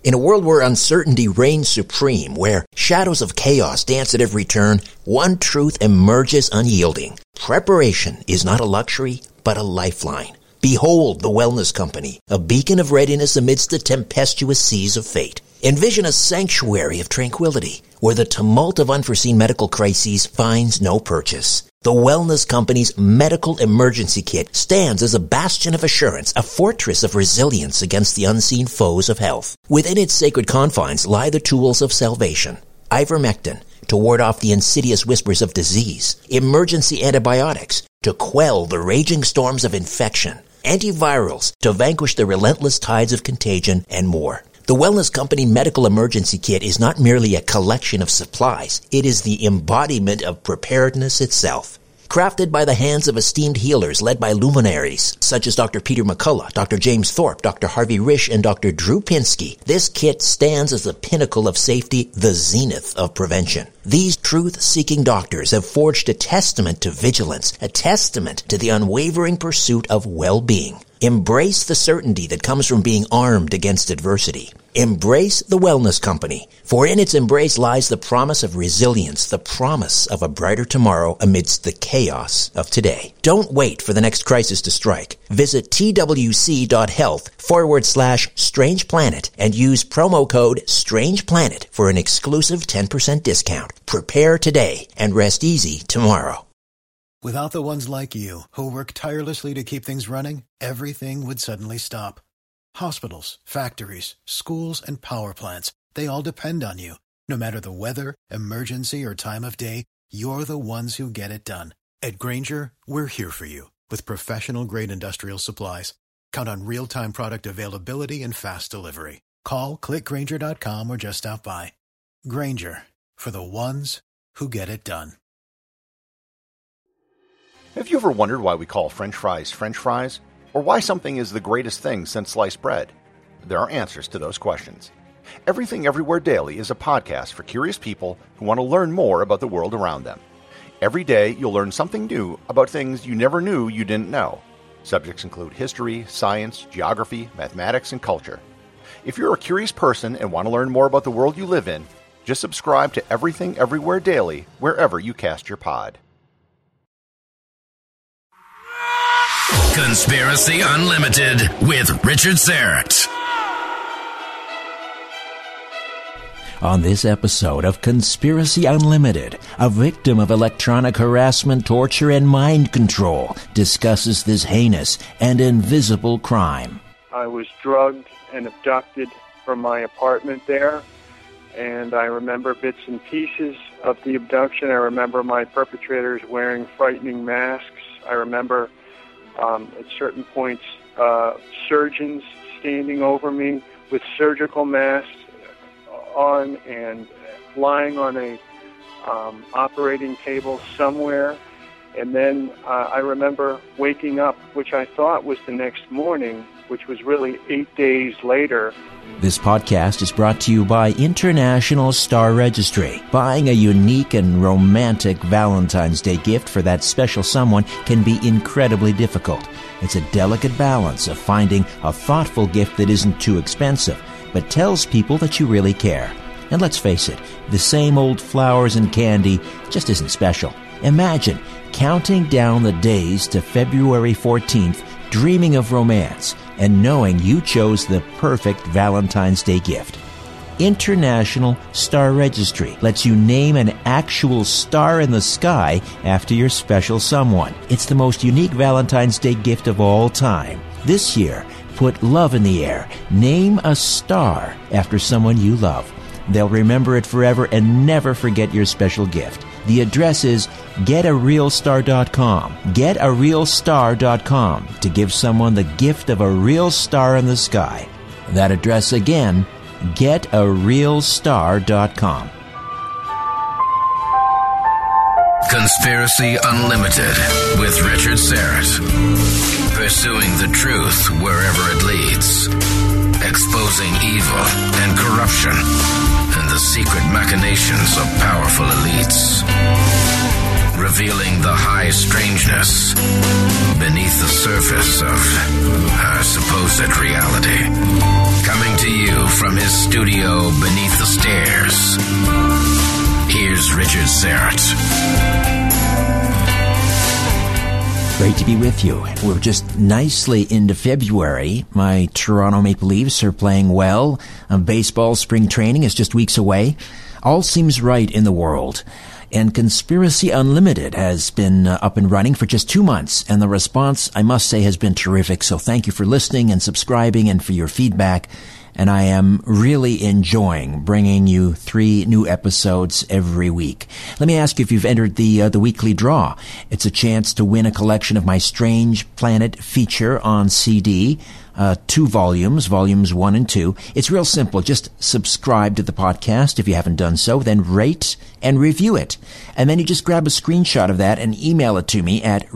In a world where uncertainty reigns supreme, where shadows of chaos dance at every turn, one truth emerges unyielding. Preparation is not a luxury, but a lifeline. Behold the Wellness Company, a beacon of readiness amidst the tempestuous seas of fate. Envision a sanctuary of tranquility, where the tumult of unforeseen medical crises finds no purchase. The Wellness Company's Medical Emergency Kit stands as a bastion of assurance, a fortress of resilience against the unseen foes of health. Within its sacred confines lie the tools of salvation. Ivermectin, to ward off the insidious whispers of disease. Emergency antibiotics, to quell the raging storms of infection. Antivirals, to vanquish the relentless tides of contagion, and more. The Wellness Company Medical Emergency Kit is not merely a collection of supplies. It is the embodiment of preparedness itself. Crafted by the hands of esteemed healers led by luminaries such as Dr. Peter McCullough, Dr. James Thorpe, Dr. Harvey Risch, and Dr. Drew Pinsky, this kit stands as the pinnacle of safety, the zenith of prevention. These truth-seeking doctors have forged a testament to vigilance, a testament to the unwavering pursuit of well-being. Embrace the certainty that comes from being armed against adversity. Embrace the Wellness Company, for in its embrace lies the promise of resilience, the promise of a brighter tomorrow amidst the chaos of today. Don't wait for the next crisis to strike. Visit twc.health/Strange Planet and use promo code Strange Planet for an exclusive 10% discount. Prepare today and rest easy tomorrow. Without the ones like you, who work tirelessly to keep things running, everything would suddenly stop. Hospitals, factories, schools, and power plants, they all depend on you. No matter the weather, emergency, or time of day, you're the ones who get it done. At Grainger, we're here for you with professional-grade industrial supplies. Count on real-time product availability and fast delivery. Call, click Grainger.com, or just stop by. Grainger, for the ones who get it done. Have you ever wondered why we call French fries French fries? Or why something is the greatest thing since sliced bread? There are answers to those questions. Everything Everywhere Daily is a podcast for curious people who want to learn more about the world around them. Every day, you'll learn something new about things you never knew you didn't know. Subjects include history, science, geography, mathematics, and culture. If you're a curious person and want to learn more about the world you live in, just subscribe to Everything Everywhere Daily wherever you cast your pod. Conspiracy Unlimited with Richard Syrett. On this episode of Conspiracy Unlimited, a victim of electronic harassment, torture, and mind control discusses this heinous and invisible crime. I was drugged and abducted from my apartment there, and I remember bits and pieces of the abduction. I remember my perpetrators wearing frightening masks. I remember at certain points, surgeons standing over me with surgical masks on and lying on a operating table somewhere. And then I remember waking up, which I thought was the next morning, which was really 8 days later. This podcast is brought to you by International Star Registry. Buying a unique and romantic Valentine's Day gift for that special someone can be incredibly difficult. It's a delicate balance of finding a thoughtful gift that isn't too expensive, but tells people that you really care. And let's face it, the same old flowers and candy just isn't special. Imagine counting down the days to February 14th, dreaming of romance, and knowing you chose the perfect Valentine's Day gift. International Star Registry lets you name an actual star in the sky after your special someone. It's the most unique Valentine's Day gift of all time. This year, put love in the air. Name a star after someone you love. They'll remember it forever and never forget your special gift. The address is getarealstar.com. Getarealstar.com to give someone the gift of a real star in the sky. That address again, getarealstar.com. Conspiracy Unlimited with Richard Syrett. Pursuing the truth wherever it leads. Exposing evil and corruption and the secret machinations of powerful elites. revealing the high strangeness beneath the surface of our supposed reality. Coming to you from his studio beneath the stairs, here's Richard Syrett. Great to be with you. We're just nicely into February. My Toronto Maple Leafs are playing well. Baseball spring training is just weeks away. All seems right in the world. And Conspiracy Unlimited has been up and running for just 2 months, and the response, I must say, has been terrific. So thank you for listening and subscribing and for your feedback. And I am really enjoying bringing you 3 new episodes every week. Let me ask you if you've entered the weekly draw. It's a chance to win a collection of my Strange Planet feature on CD, 2 volumes 1 and 2. It's real simple. Just subscribe to the podcast if you haven't done so, then rate and review it. And then you just grab a screenshot of that and email it to me at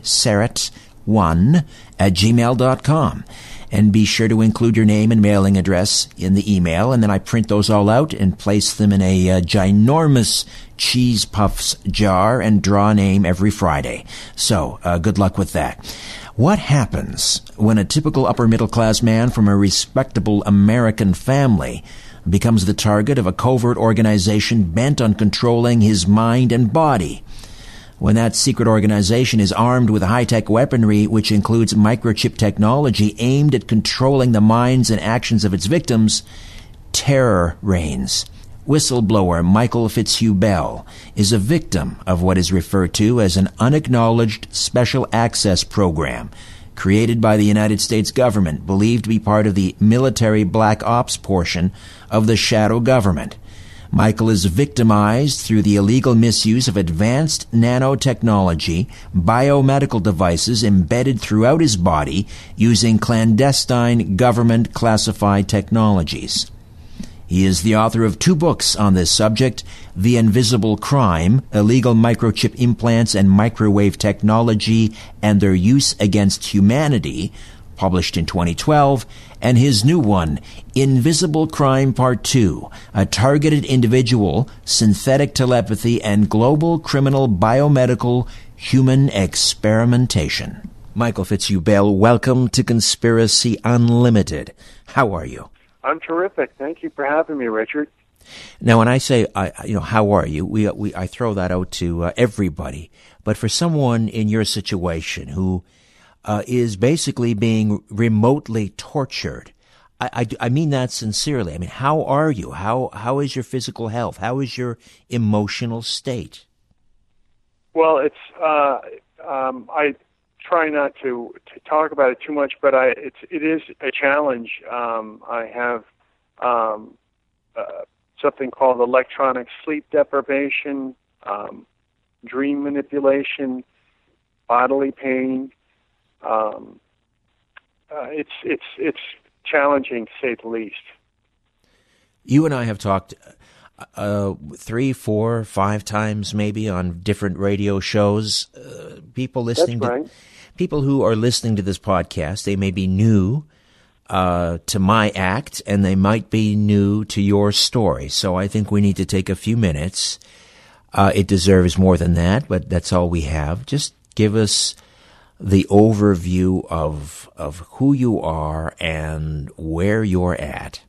richardsyrett1@gmail.com. And be sure to include your name and mailing address in the email, and then I print those all out and place them in a ginormous Cheese Puffs jar and draw a name every Friday. So, good luck with that. What happens when a typical upper-middle-class man from a respectable American family becomes the target of a covert organization bent on controlling his mind and body? When that secret organization is armed with high-tech weaponry, which includes microchip technology aimed at controlling the minds and actions of its victims, terror reigns. Whistleblower Michael Fitzhugh Bell is a victim of what is referred to as an unacknowledged special access program created by the United States government, believed to be part of the military black ops portion of the shadow government. Michael is victimized through the illegal misuse of advanced nanotechnology, biomedical devices embedded throughout his body using clandestine government-classified technologies. He is the author of 2 books on this subject, The Invisible Crime, Illegal Microchip Implants and Microwave Technology and Their Use Against Humanity, published in 2012, and his new one, Invisible Crime Part 2, A Targeted Individual, Synthetic Telepathy, and Global Criminal Biomedical Human Experimentation. Michael Fitzhugh Bell, welcome to Conspiracy Unlimited. How are you? I'm terrific. Thank you for having me, Richard. Now, when I say, how are you, I throw that out to everybody. But for someone in your situation who is basically being remotely tortured, I mean that sincerely. I mean, how are you? How is your physical health? How is your emotional state? Well, it's I try not to talk about it too much, but it is a challenge. I have something called electronic sleep deprivation, dream manipulation, bodily pain. It's challenging, to say the least. You and I have talked 3, 4, 5 times maybe on different radio shows. People listening, That's right. People who are listening to this podcast, they may be new to my act, and they might be new to your story. So I think we need to take a few minutes. It deserves more than that, but that's all we have. Just give us the overview of who you are and where you're at.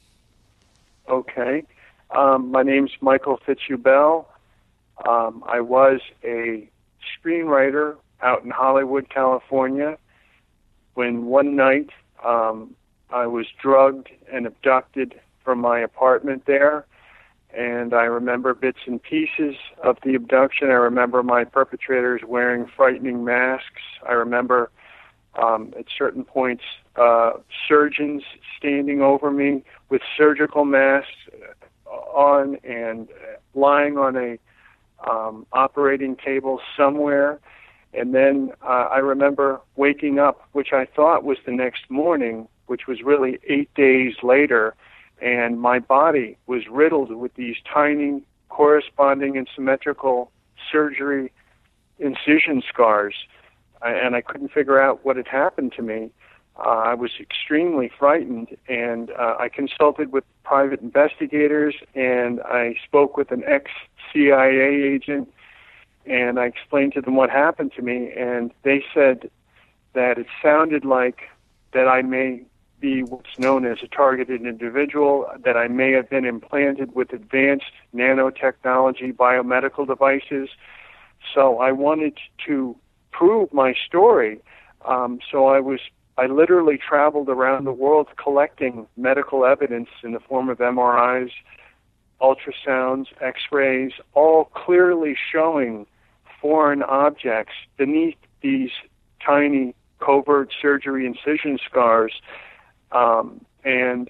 Okay. My name's Michael Fitzhugh Bell. I was a screenwriter out in Hollywood, California, when one night I was drugged and abducted from my apartment there. And I remember bits and pieces of the abduction. I remember my perpetrators wearing frightening masks. I remember at certain points surgeons standing over me with surgical masks on and lying on a operating table somewhere. And then I remember waking up, which I thought was the next morning, which was really 8 days later, and my body was riddled with these tiny, corresponding and symmetrical surgery incision scars, and I couldn't figure out what had happened to me. I was extremely frightened, and I consulted with private investigators, and I spoke with an ex-CIA agent, and I explained to them what happened to me, and they said that it sounded like that I may be what's known as a targeted individual, that I may have been implanted with advanced nanotechnology biomedical devices. So I wanted to prove my story. So I literally traveled around the world collecting medical evidence in the form of MRIs, ultrasounds, X-rays, all clearly showing foreign objects beneath these tiny covert surgery incision scars. And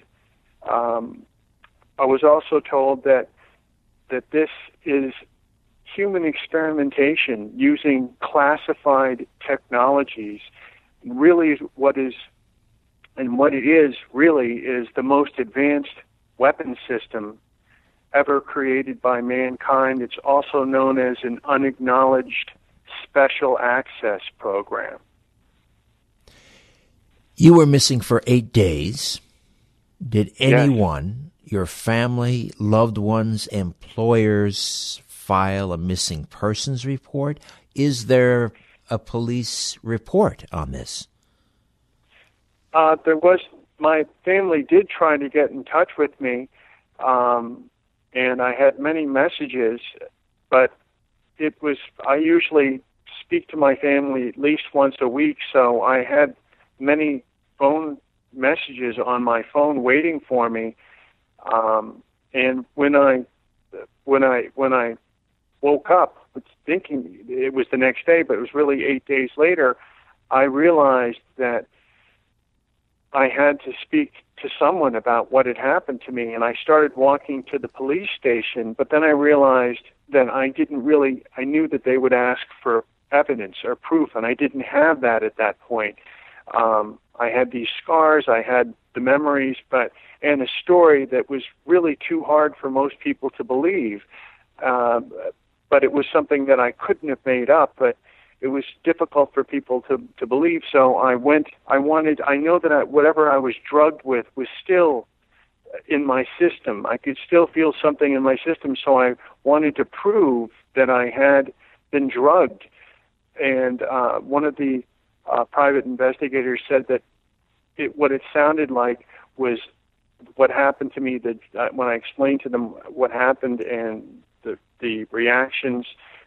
I was also told that this is human experimentation using classified technologies. Really, what it is really is the most advanced weapon system ever created by mankind. It's also known as an unacknowledged special access program. You were missing for 8 days. Did anyone, your family, loved ones, employers, file a missing persons report? Is there a police report on this? My family did try to get in touch with me, and I had many messages, but I usually speak to my family at least once a week, so I had many phone messages on my phone waiting for me. And when I woke up thinking it was the next day, but it was really 8 days later, I realized that I had to speak to someone about what had happened to me, and I started walking to the police station, but then I realized that I knew that they would ask for evidence or proof, and I didn't have that at that point. I had these scars, I had the memories, and a story that was really too hard for most people to believe. But it was something that I couldn't have made up, but it was difficult for people to believe. So I know that whatever I was drugged with was still in my system. I could still feel something in my system, so I wanted to prove that I had been drugged. And one of the private investigators said that what it sounded like was what happened to me, that when I explained to them what happened and the reactions,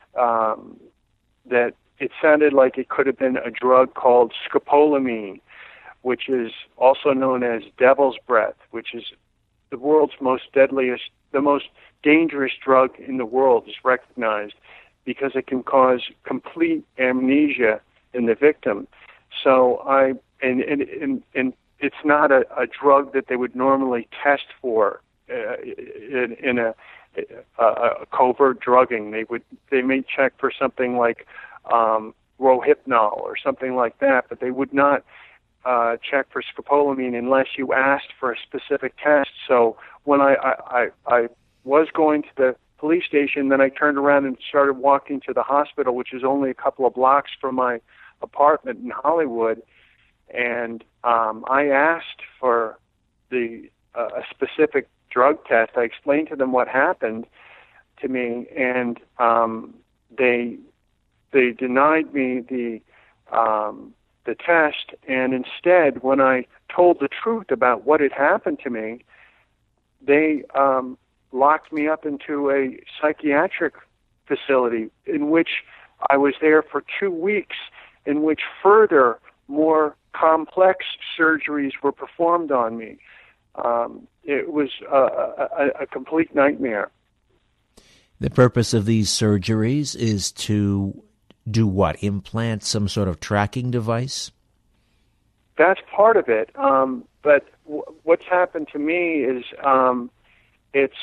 that it sounded like it could have been a drug called scopolamine, which is also known as devil's breath, which is the world's the most dangerous drug in the world is recognized because it can cause complete amnesia in the victim. So and it's not a drug that they would normally test for in a covert drugging. They may check for something like Rohypnol or something like that, but they would not check for scopolamine unless you asked for a specific test. So when I was going to the police station, then I turned around and started walking to the hospital, which is only a couple of blocks from my apartment in Hollywood, and I asked for a specific drug test. I explained to them what happened to me, and they denied me the test. And instead, when I told the truth about what had happened to me, they locked me up into a psychiatric facility in which I was there for 2 weeks, in which further more complex surgeries were performed on me. It was a complete nightmare. The purpose of these surgeries is to do what? Implant some sort of tracking device? That's part of it. But what's happened to me is it's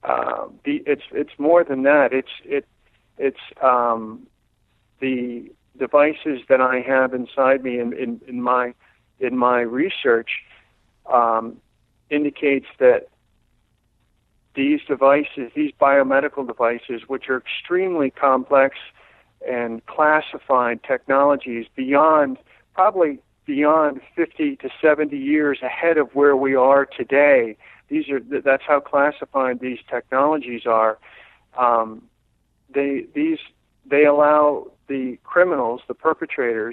more than that. It's the devices that I have inside me in my research indicates that these devices, these biomedical devices, which are extremely complex and classified technologies probably beyond 50 to 70 years ahead of where we are today. That's how classified these technologies are. These they allow the criminals, the perpetrators,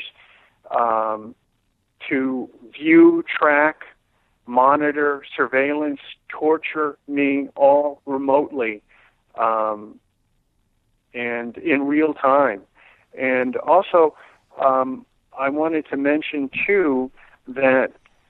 to view, track, monitor, surveillance, torture me all remotely and in real time. And also, I wanted to mention, too, that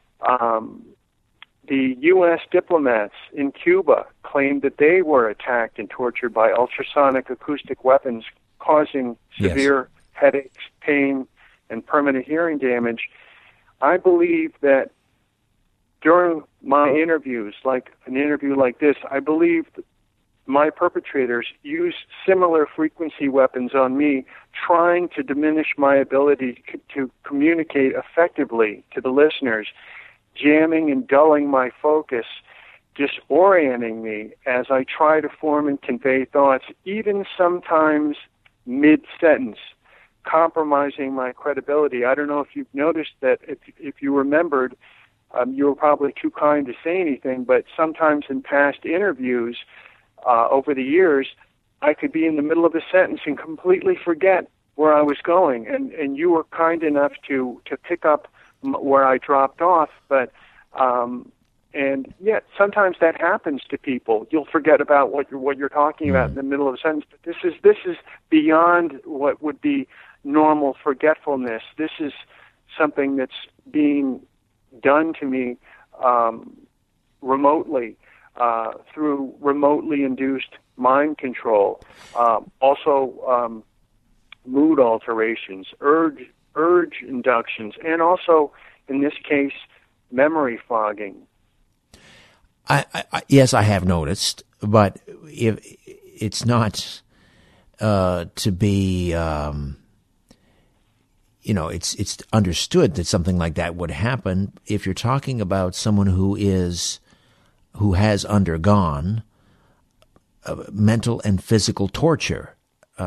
the U.S. diplomats in Cuba claimed that they were attacked and tortured by ultrasonic acoustic weapons, causing severe headaches, pain, and permanent hearing damage. I believe that during my interviews, like an interview like this, I believe that my perpetrators use similar frequency weapons on me, trying to diminish my ability to communicate effectively to the listeners, jamming and dulling my focus, disorienting me as I try to form and convey thoughts, even sometimes mid-sentence, compromising my credibility. I don't know if you've noticed that, if you remembered, you were probably too kind to say anything, but sometimes in past interviews over the years, I could be in the middle of a sentence and completely forget where I was going, and you were kind enough to pick up where I dropped off, but and yet sometimes that happens to people. You'll forget about what you're talking about in the middle of a sentence. But this is beyond what would be normal forgetfulness. This is something that's being done to me remotely through remotely induced mind control. Also, mood alterations, urge inductions, and also, in this case, memory fogging. Yes, I have noticed, but if it's not to be, it's understood that something like that would happen if you're talking about someone who has undergone mental and physical torture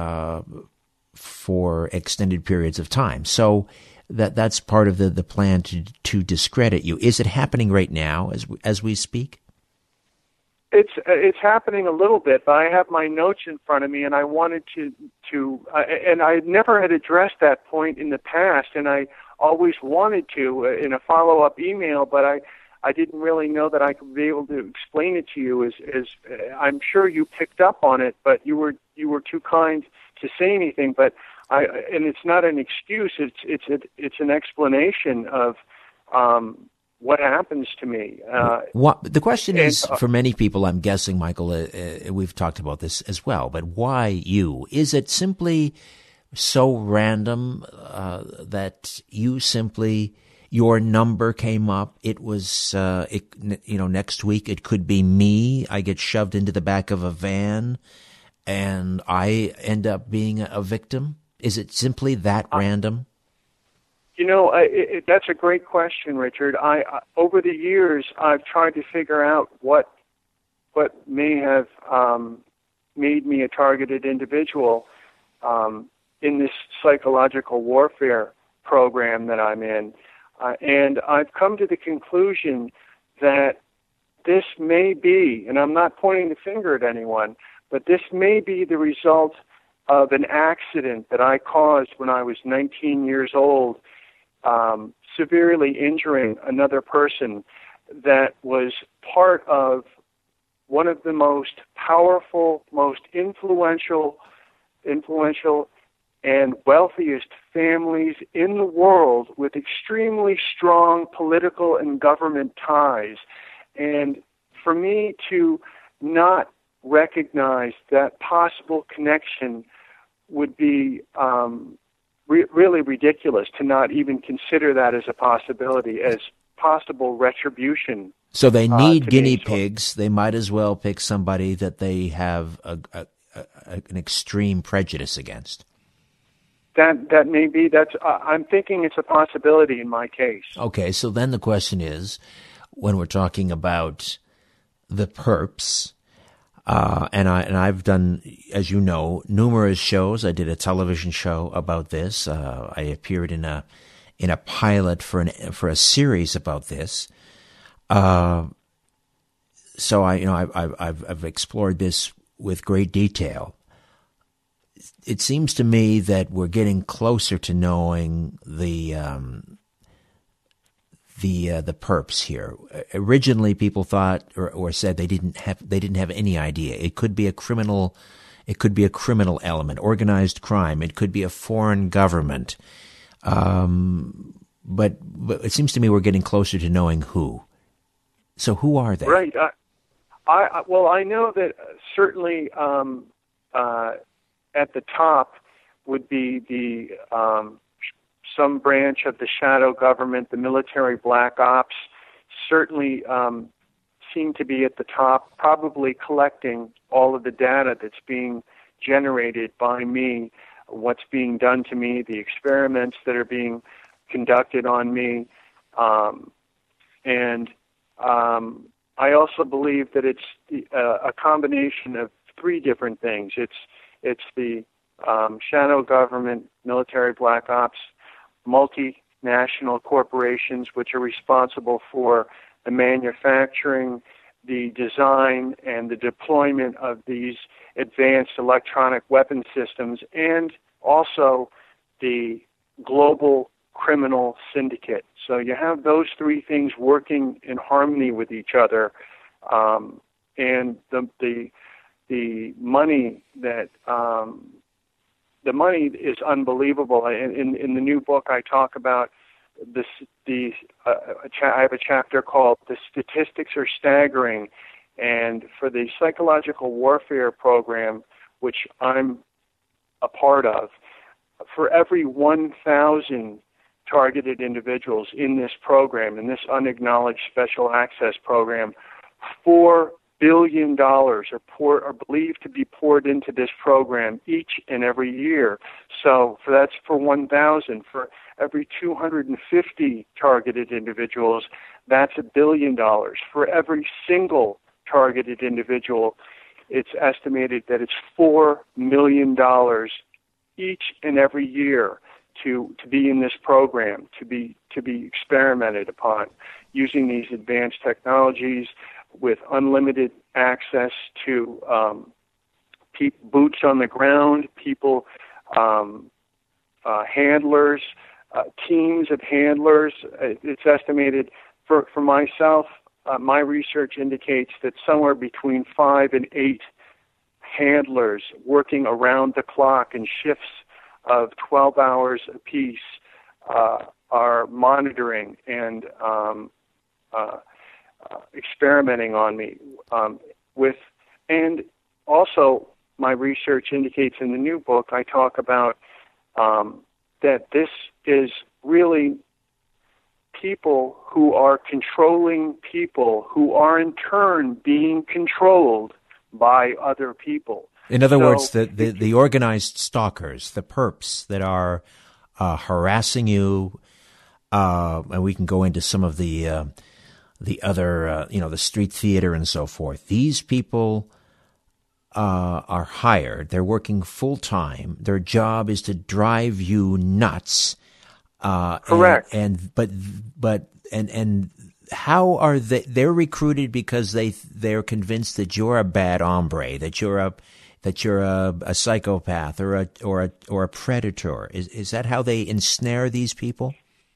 for extended periods of time. So that's part of the plan to discredit you. Is it happening right now as we speak? It's happening a little bit, but I have my notes in front of me, and I wanted to and I never had addressed that point in the past, and I always wanted to in a follow-up email, but I didn't really know that I could be able to explain it to you. As I'm sure you picked up on it, but you were too kind to say anything. But and it's not an excuse. It's an explanation of what happens to me. The question is, for many people, I'm guessing, Michael, we've talked about this as well, but why you? Is it simply so random that your number came up? It was, next week it could be me. I get shoved into the back of a van and I end up being a victim? Is it simply that random? That's a great question, Richard. Over the years, I've tried to figure out what may have made me a targeted individual in this psychological warfare program that I'm in. And I've come to the conclusion that this may be, and I'm not pointing the finger at anyone, but this may be the result of an accident that I caused when I was 19 years old, severely injuring another person, that was part of one of the most powerful, most influential and wealthiest families in the world, with extremely strong political and government ties. And for me to not recognize that possible connection would be really ridiculous, to not even consider that as a possibility, as possible retribution. So they need guinea pigs. They might as well pick somebody that they have an extreme prejudice against. That may be. I'm thinking it's a possibility in my case. Okay, so then the question is, when we're talking about the perps, and I've done, as you know, numerous shows. I did a television show about this. I appeared in a pilot for a series about this. So I've explored this with great detail. it seems to me that we're getting closer to knowing the perps here. Originally, people thought or said they didn't have any idea. It could be a criminal element, organized crime. It could be a foreign government. But it seems to me we're getting closer to knowing who. So who are they? Right. I know that certainly at the top would be the some branch of the shadow government, the military black ops, certainly seem to be at the top, probably collecting all of the data that's being generated by me, what's being done to me, the experiments that are being conducted on me. I also believe that it's a combination of three different things. It's the shadow government, military black ops, multinational corporations which are responsible for the manufacturing, the design, and the deployment of these advanced electronic weapon systems, and also the global criminal syndicate. So you have those three things working in harmony with each other, and the money that the money is unbelievable. In the new book, I talk about this. I have a chapter called "The Statistics Are Staggering," and for the psychological warfare program, which I'm a part of, for every 1,000 targeted individuals in this program, in this unacknowledged special access program, $4 billion are believed to be poured into this program each and every year. So that's for 1,000. For every 250 targeted individuals, that's $1 billion. For every single targeted individual, it's estimated that it's $4 million each and every year to be in this program, to be experimented upon, using these advanced technologies with unlimited access to boots on the ground, people, handlers, teams of handlers. It's estimated for myself, my research indicates that somewhere between 5 and 8 handlers working around the clock in shifts of 12 hours apiece are monitoring and experimenting on me and also my research indicates in the new book, I talk about that this is really people who are controlling people who are in turn being controlled by other people. In other words, the organized stalkers, the perps that are harassing you, and we can go into some of the other, the street theater and so forth. These people are hired. They're working full time. Their job is to drive you nuts. Correct. And how are they? They're recruited because they're convinced that you're a bad hombre, that you're a psychopath or a predator. Is that how they ensnare these people?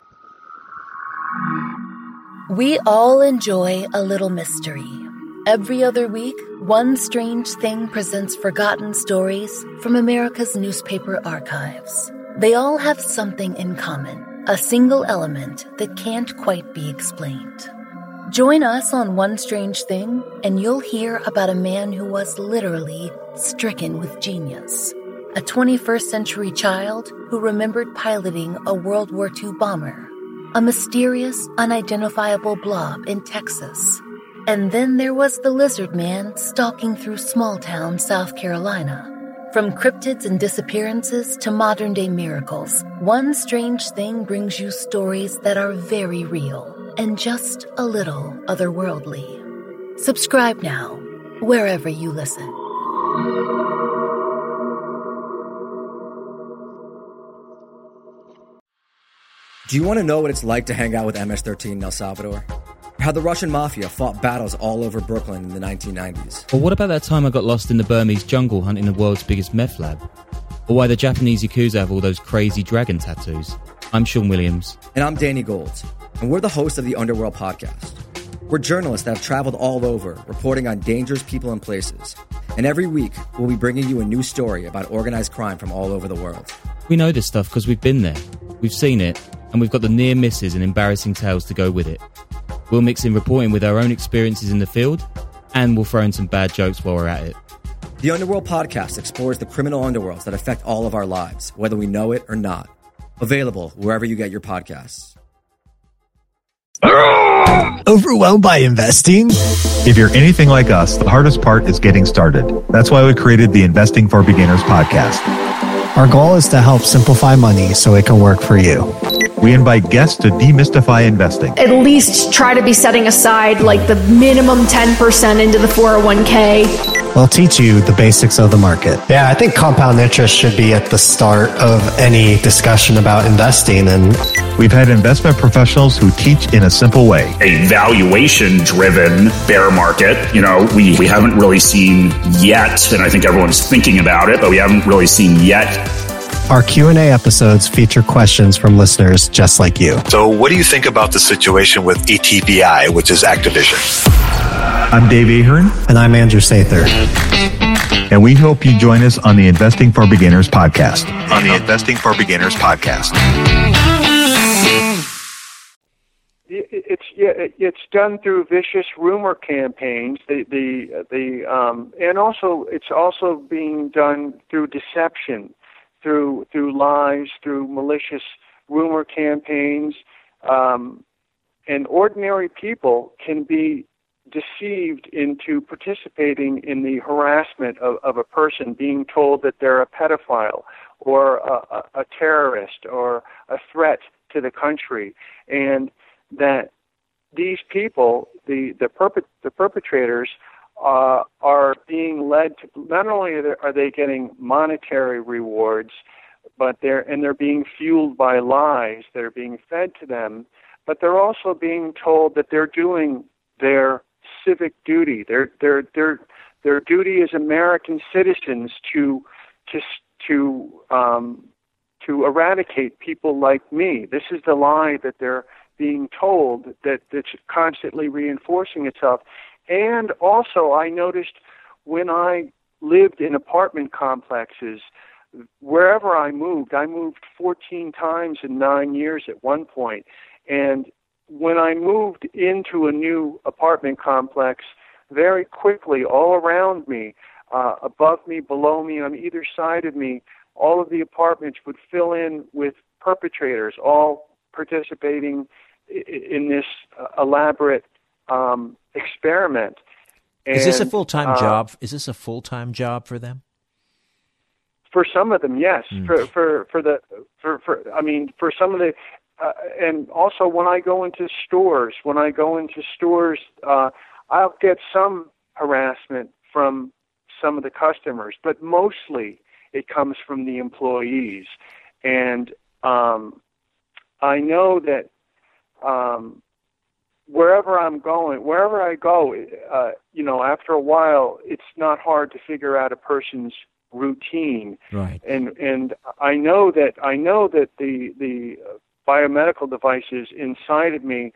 We all enjoy a little mystery. Every other week, One Strange Thing presents forgotten stories from America's newspaper archives. They all have something in common, a single element that can't quite be explained. Join us on One Strange Thing, and you'll hear about a man who was literally stricken with genius. A 21st century child who remembered piloting a World War II bomber. A mysterious, unidentifiable blob in Texas. And then there was the lizard man stalking through small-town South Carolina. From cryptids and disappearances to modern-day miracles, One Strange Thing brings you stories that are very real and just a little otherworldly. Subscribe now, wherever you listen. Do you want to know what it's like to hang out with MS-13 in El Salvador? How the Russian mafia fought battles all over Brooklyn in the 1990s? Or what about that time I got lost in the Burmese jungle hunting the world's biggest meth lab? or why the Japanese Yakuza have all those crazy dragon tattoos. I'm Sean Williams. And I'm Danny Gold. And we're the hosts of the Underworld Podcast. We're journalists that have traveled all over, reporting on dangerous people and places. And every week, we'll be bringing you a new story about organized crime from all over the world. We know this stuff because we've been there, we've seen it, and we've got the near misses and embarrassing tales to go with it. We'll mix in reporting with our own experiences in the field, and we'll throw in some bad jokes while we're at it. The Underworld Podcast explores the criminal underworlds that affect all of our lives, whether we know it or not. Available wherever you get your podcasts. Overwhelmed by investing? If you're anything like us, the hardest part is getting started. That's why we created the Investing for Beginners podcast. Our goal is to help simplify money so it can work for you. We invite guests to demystify investing. At least try to be setting aside like the minimum 10% into the 401k. We'll teach you the basics of the market. Yeah, I think compound interest should be at the start of any discussion about investing. And we've had investment professionals who teach in a simple way. A valuation-driven bear market, we haven't really seen yet, and I think everyone's thinking about it, but we haven't really seen yet. Our Q&A episodes feature questions from listeners just like you. So what do you think about the situation with ETVI, which is Activision? I'm Dave Ahern. And I'm Andrew Sather. And we hope you join us on the Investing for Beginners podcast. It's done through vicious rumor campaigns. And also it's also being done through deception, through lies, through malicious rumor campaigns, and ordinary people can be deceived into participating in the harassment of a person, being told that they're a pedophile or a terrorist or a threat to the country, and that these people, the perpetrators, are being led to, not only are they getting monetary rewards, but they're being fueled by lies that are being fed to them, but they're also being told that they're doing their civic duty, their duty as American citizens to eradicate people like me. This is the lie that they're being told, that's constantly reinforcing itself. And also, I noticed when I lived in apartment complexes, wherever I moved 14 times in 9 years at one point. And when I moved into a new apartment complex, very quickly, all around me, above me, below me, on either side of me, all of the apartments would fill in with perpetrators, all participating in this elaborate experiment. And, is this a full-time job? Is this a full-time job for them? For some of them, yes. For some of the, and also when I go into stores, I'll get some harassment from some of the customers, but mostly it comes from the employees. And I know that wherever I go, after a while, it's not hard to figure out a person's routine. Right. And I know that the biomedical devices inside of me,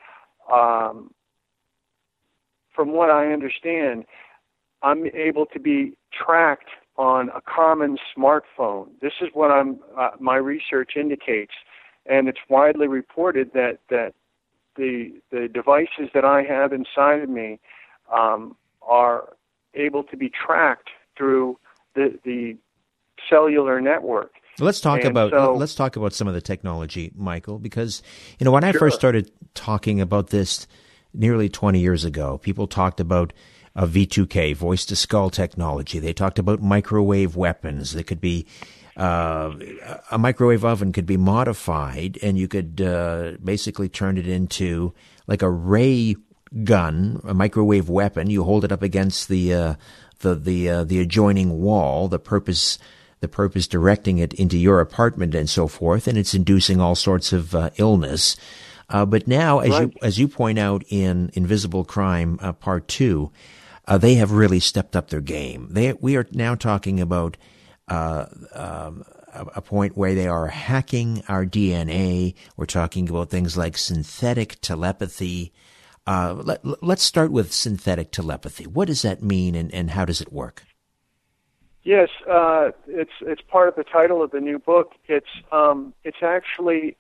from what I understand, I'm able to be tracked on a common smartphone. This is what my research indicates, and it's widely reported that the devices that I have inside of me are able to be tracked through the cellular network. Let's talk about some of the technology, Michael, because when I first started talking about this nearly 20 years ago, people talked about V2K, voice to skull technology. They talked about microwave weapons. They could be a microwave oven could be modified, and you could basically turn it into like a ray gun, a microwave weapon. You hold it up against the adjoining wall. The purpose directing it into your apartment and so forth, and it's inducing all sorts of illness. But now, as you point out in Invisible Crime Part 2, they have really stepped up their game. We are now talking about a point where they are hacking our DNA. We're talking about things like synthetic telepathy. Let's start with synthetic telepathy. What does that mean, and how does it work? Yes, it's part of the title of the new book. It's actually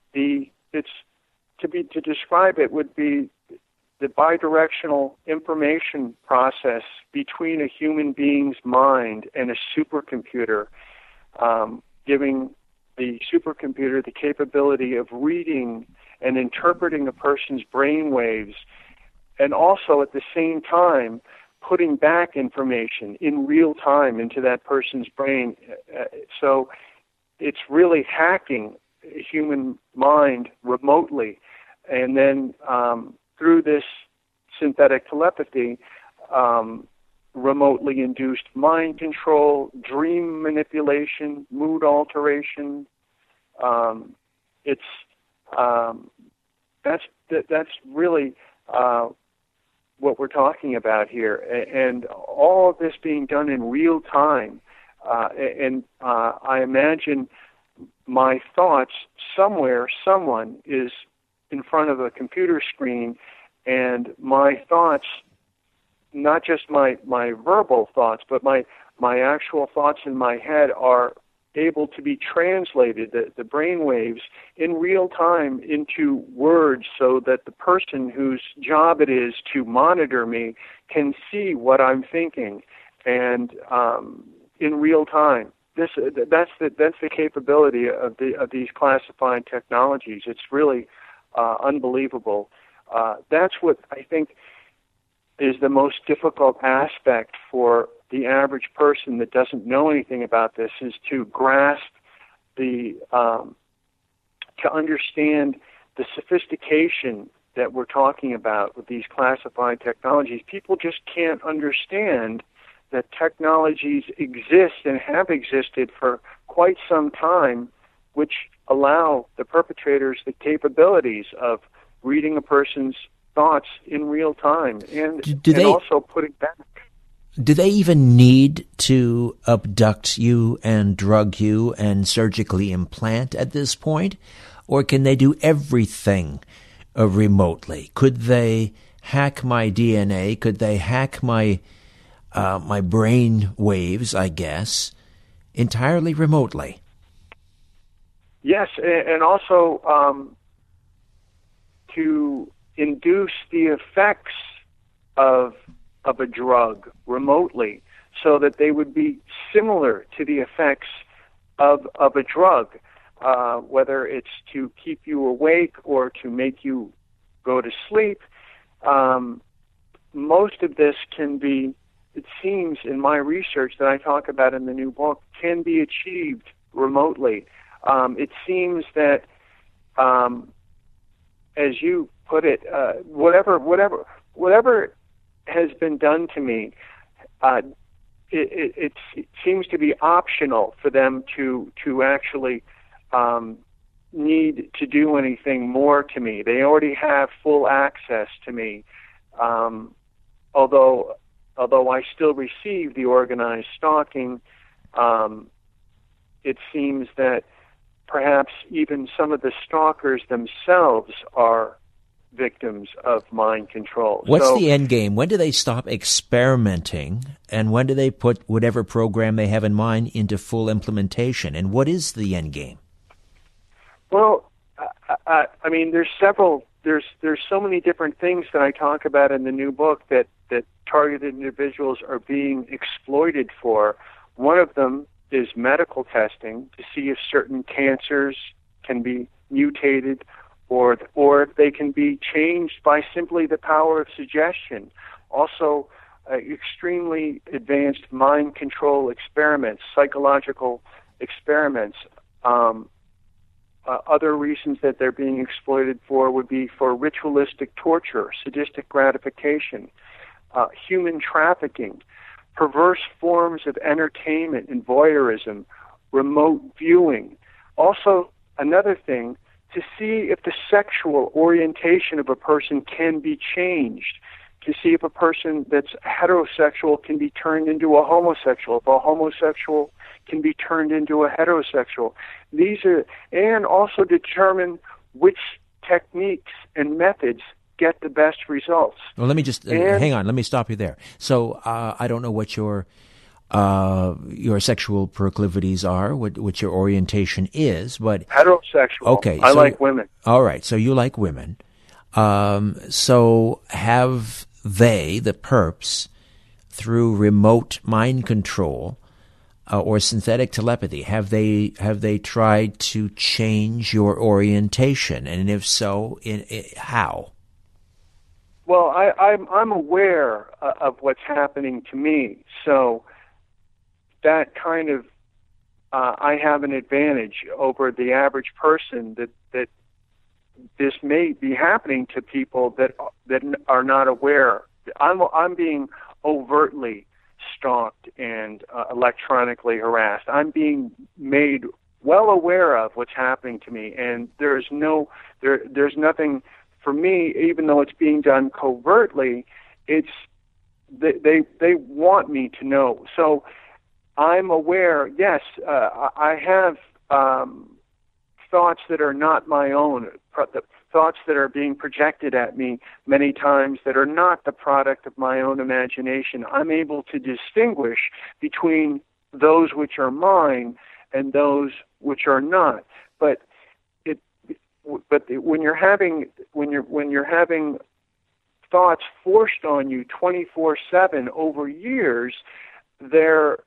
to describe it would be the bidirectional information process between a human being's mind and a supercomputer, giving the supercomputer the capability of reading and interpreting a person's brain waves, and also at the same time putting back information in real time into that person's brain. So it's really hacking a human mind remotely. And then through this synthetic telepathy, remotely induced mind control, dream manipulation, mood alteration. That's really what we're talking about here, and all of this being done in real time. I imagine my thoughts somewhere, someone is in front of a computer screen, and my thoughts, not just my verbal thoughts, but my actual thoughts in my head are able to be translated, the brain waves, in real time into words, so that the person whose job it is to monitor me can see what I'm thinking, and in real time. That's the capability of these classified technologies. It's really unbelievable. That's what I think is the most difficult aspect for the average person that doesn't know anything about this, is to grasp to understand the sophistication that we're talking about with these classified technologies. People just can't understand that technologies exist and have existed for quite some time, which allow the perpetrators the capabilities of reading a person's thoughts in real time and also putting back. Do they even need to abduct you and drug you and surgically implant at this point? Or can they do everything remotely? Could they hack my DNA? Could they hack my brain waves, I guess, entirely remotely? Yes, and also to induce the effects of a drug remotely, so that they would be similar to the effects of a drug, whether it's to keep you awake or to make you go to sleep. Most of this can be, it seems in my research that I talk about in the new book, can be achieved remotely. It seems that, as you put it, whatever has been done to me, it seems to be optional for them to actually need to do anything more to me. They already have full access to me, although I still receive the organized stalking. It seems that perhaps even some of the stalkers themselves are victims of mind control. What's the end game? When do they stop experimenting, and when do they put whatever program they have in mind into full implementation? And what is the end game? Well, I mean, there's so many different things that I talk about in the new book that targeted individuals are being exploited for. One of them is medical testing to see if certain cancers can be mutated or if they can be changed by simply the power of suggestion. Also, extremely advanced mind control experiments, psychological experiments. Other reasons that they're being exploited for would be for ritualistic torture, sadistic gratification, human trafficking, perverse forms of entertainment and voyeurism, remote viewing. Also, another thing, to see if the sexual orientation of a person can be changed, to see if a person that's heterosexual can be turned into a homosexual, if a homosexual can be turned into a heterosexual. And also determine which techniques and methods get the best results. Well, let me just hang on. Let me stop you there. So I don't know what your sexual proclivities are, what your orientation is, but heterosexual. Okay, I like women. All right, so you like women. So have they, the perps, through remote mind control or synthetic telepathy, have they tried to change your orientation, and if so, how? Well, I'm aware of what's happening to me, so that kind of I have an advantage over the average person that this may be happening to people that are not aware. I'm being overtly stalked and electronically harassed. I'm being made well aware of what's happening to me, and there's nothing for me, even though it's being done covertly. It's they want me to know. So I'm aware. Yes, I have thoughts that are not my own, thoughts that are being projected at me many times that are not the product of my own imagination. I'm able to distinguish between those which are mine and those which are not. But when you're having thoughts forced on you 24/7 over years, there's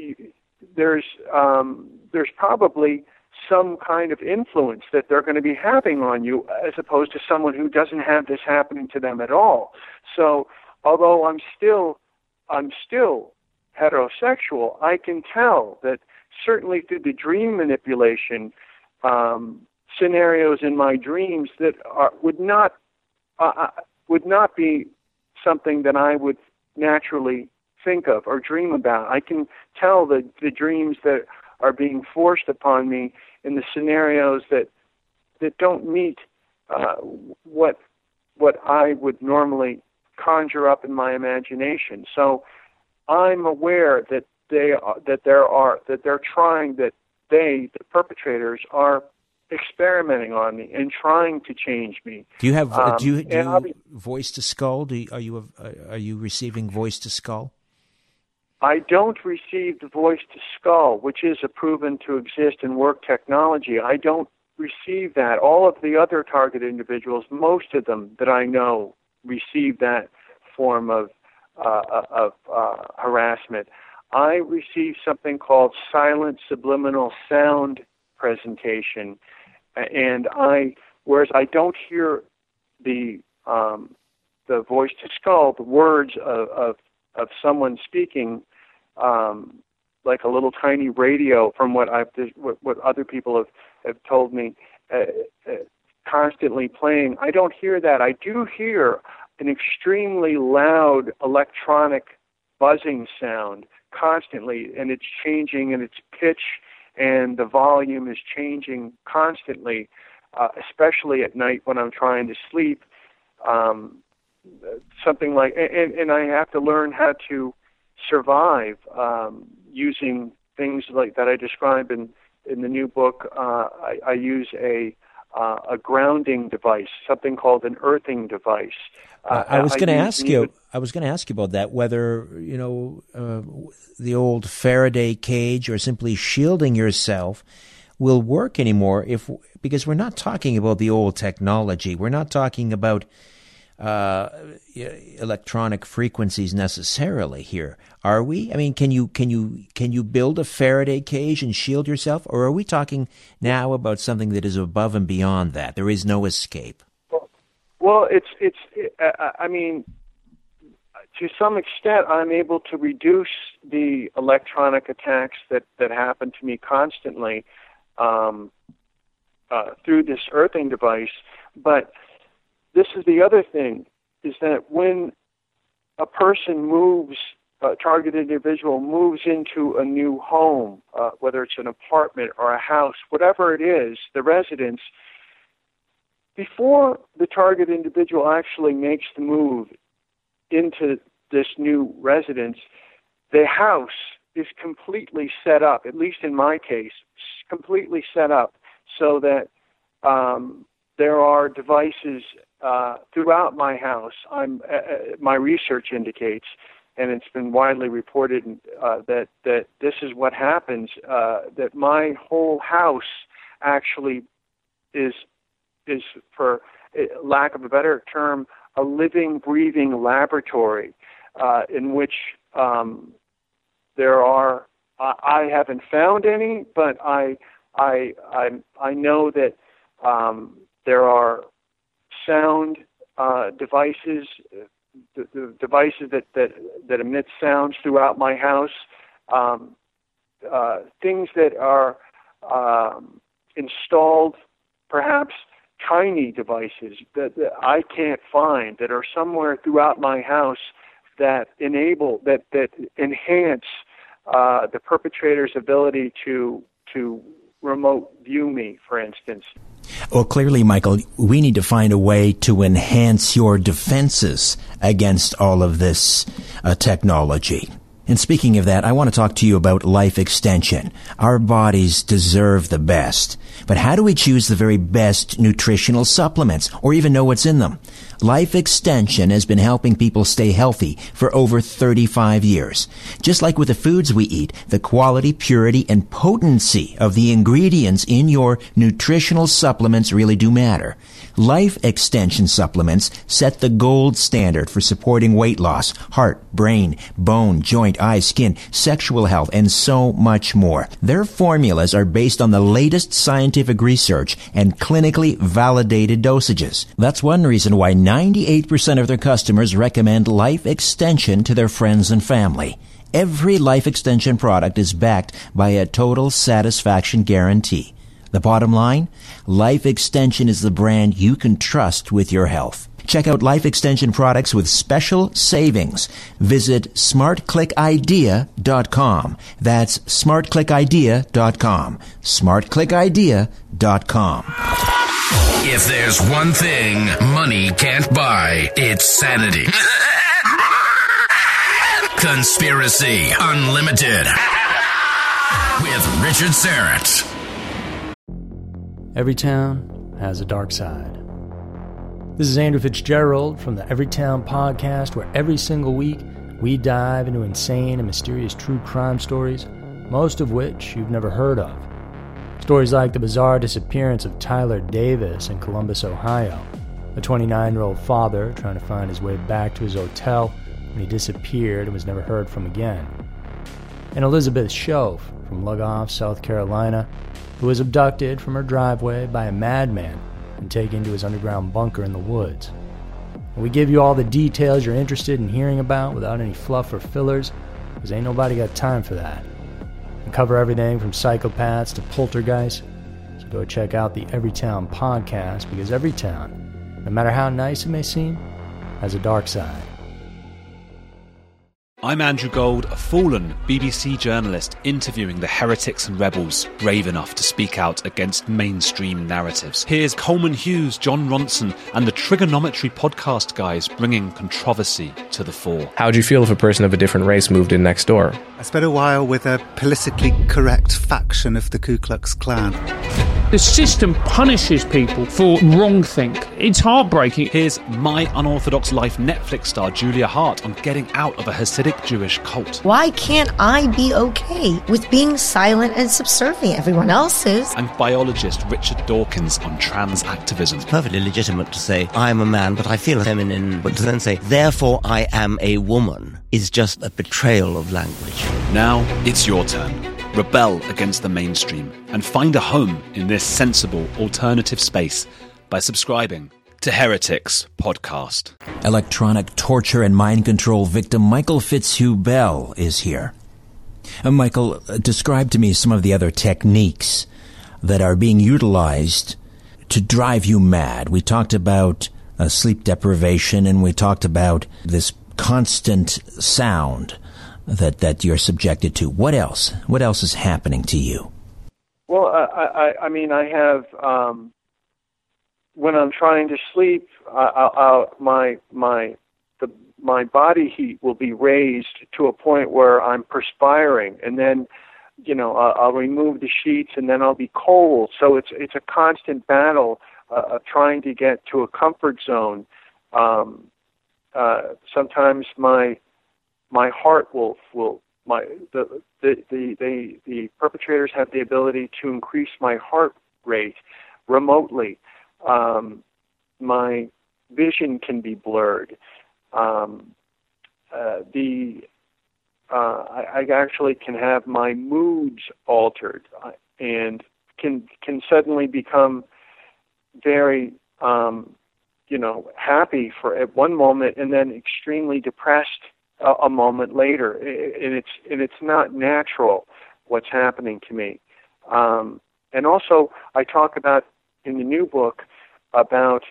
probably some kind of influence that they're going to be having on you, as opposed to someone who doesn't have this happening to them at all. So, although I'm still heterosexual, I can tell that certainly through the dream manipulation, scenarios in my dreams that would not be something that I would naturally think of or dream about. I can tell the dreams that are being forced upon me in the scenarios that don't meet what I would normally conjure up in my imagination. So I'm aware that the perpetrators are experimenting on me and trying to change me. Do you have voice to skull? Are you receiving voice to skull? I don't receive the voice to skull, which is a proven to exist in work technology. I don't receive that. All of the other target individuals, most of them that I know, receive that form of harassment. I receive something called silent subliminal sound presentation, and whereas I don't hear the voice to skull, the words of someone speaking, like a little tiny radio, from what other people have told me, constantly playing. I don't hear that. I do hear an extremely loud electronic buzzing sound constantly, and it's changing in its pitch, and the volume is changing constantly, especially at night when I'm trying to sleep. Something like, and I have to learn how to survive using things like that I describe in the new book. I use a grounding device, something called an earthing device. I was going to ask you about that. Whether the old Faraday cage or simply shielding yourself will work anymore, because we're not talking about the old technology. We're not talking about electronic frequencies necessarily here, are we? I mean, can you build a Faraday cage and shield yourself, or are we talking now about something that is above and beyond that? There is no escape. Well, I mean, to some extent, I'm able to reduce the electronic attacks that happen to me constantly through this earthing device, but this is the other thing, is that when a person a targeted individual moves into a new home, whether it's an apartment or a house, whatever it is, the residence, before the target individual actually makes the move into this new residence, the house completely set up, at least in my case, completely set up so that there are devices throughout my house. My research indicates, and it's been widely reported that this is what happens. That my whole house actually is, for lack of a better term, a living, breathing laboratory in which there are. I haven't found any, but I know that there are sound devices, the devices that emit sounds throughout my house, things that are installed, perhaps tiny devices that I can't find, that are somewhere throughout my house that enhance the perpetrator's ability to remote view me, for instance. Well, clearly, Michael, we need to find a way to enhance your defenses against all of this technology. And speaking of that, I want to talk to you about life extension. Our bodies deserve the best. But how do we choose the very best nutritional supplements or even know what's in them? Life Extension has been helping people stay healthy for over 35 years. Just like with the foods we eat, the quality, purity, and potency of the ingredients in your nutritional supplements really do matter. Life Extension supplements set the gold standard for supporting weight loss, heart, brain, bone, joint, eye, skin, sexual health, and so much more. Their formulas are based on the latest scientific research and clinically validated dosages. That's one reason why 98% of their customers recommend Life Extension to their friends and family. Every Life Extension product is backed by a total satisfaction guarantee. The bottom line? Life Extension is the brand you can trust with your health. Check out Life Extension products with special savings. Visit smartclickidea.com. That's smartclickidea.com. smartclickidea.com. If there's one thing money can't buy, it's sanity. Conspiracy Unlimited with Richard Syrett. Every town has a dark side. This is Andrew Fitzgerald from the Everytown Podcast, where every single week we dive into insane and mysterious true crime stories, most of which you've never heard of. Stories like the bizarre disappearance of Tyler Davis in Columbus, Ohio, a 29-year-old father trying to find his way back to his hotel when he disappeared and was never heard from again. And Elizabeth Shove from Lugoff, South Carolina, who was abducted from her driveway by a madman and taken to his underground bunker in the woods. And we give you all the details you're interested in hearing about without any fluff or fillers, because ain't nobody got time for that. We cover everything from psychopaths to poltergeists, so go check out the Everytown Podcast, because every town, no matter how nice it may seem, has a dark side. I'm Andrew Gold, a fallen BBC journalist interviewing the heretics and rebels brave enough to speak out against mainstream narratives. Here's Coleman Hughes, John Ronson, and the Trigonometry podcast guys bringing controversy to the fore. How would you feel if a person of a different race moved in next door? I spent a while with a politically correct faction of the Ku Klux Klan. The system punishes people for wrongthink. It's heartbreaking. Here's My Unorthodox Life Netflix star Julia Hart on getting out of a Hasidic Jewish cult. Why can't I be okay with being silent and subservient? Everyone else is. And biologist Richard Dawkins on trans activism. It's perfectly legitimate to say, I'm a man, but I feel feminine. But to then say, therefore I am a woman, is just a betrayal of language. Now it's your turn. Rebel against the mainstream and find a home in this sensible alternative space by subscribing to Heretics Podcast. Electronic torture and mind control victim Michael Fitzhugh Bell is here. Michael, describe to me some of the other techniques that are being utilized to drive you mad. We talked about sleep deprivation, and we talked about this constant sound that you're subjected to. What else? What else is happening to you? Well, I mean, I have when I'm trying to sleep, the my body heat will be raised to a point where I'm perspiring, and then, I'll remove the sheets, and then I'll be cold. So it's a constant battle of trying to get to a comfort zone. Sometimes my heart the perpetrators have the ability to increase my heart rate remotely. My vision can be blurred. I actually can have my moods altered, and can suddenly become very happy for at one moment, and then extremely depressed a moment later, and it's not natural what's happening to me. And also, I talk about in the new book about